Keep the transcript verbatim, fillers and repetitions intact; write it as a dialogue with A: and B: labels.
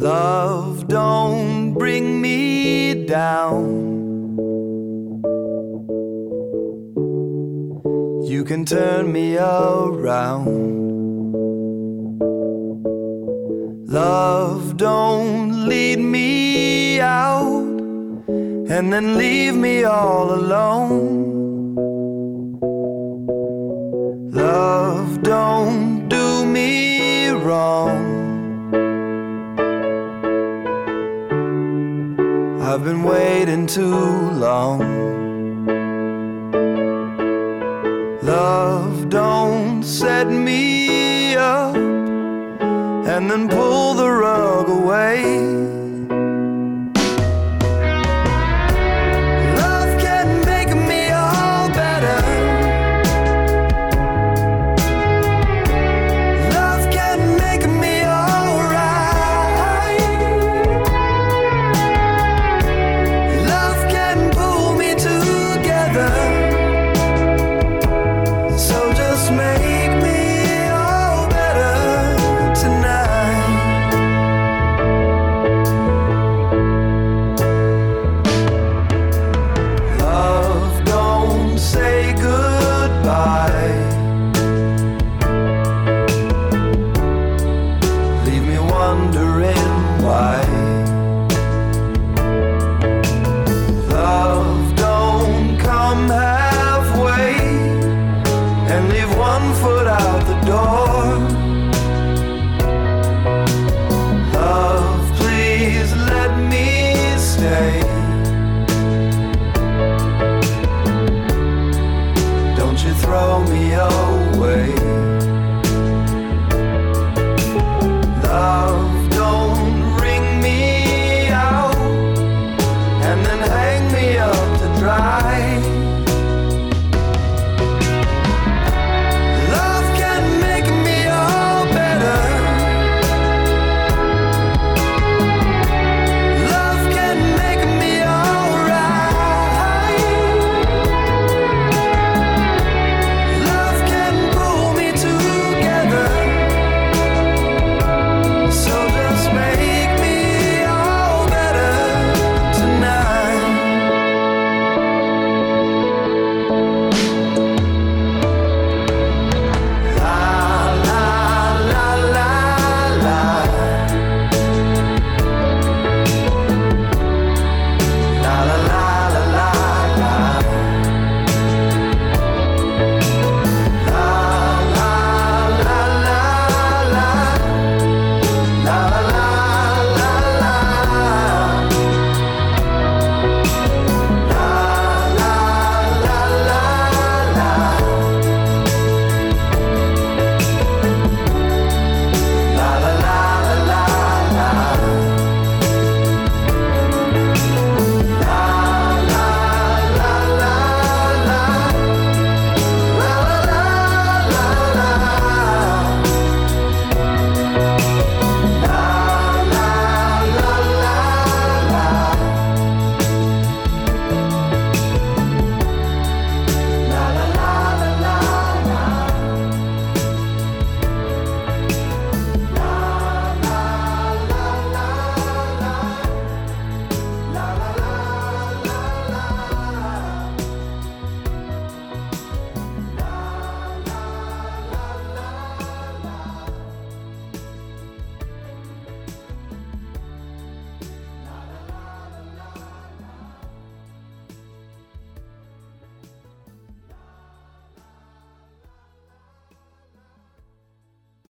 A: Love, don't bring me down. You can turn me around. Love, don't lead me out and then leave me all alone. Love, don't do me wrong. I've been waiting too long. Love, don't set me up and then pull the rug away.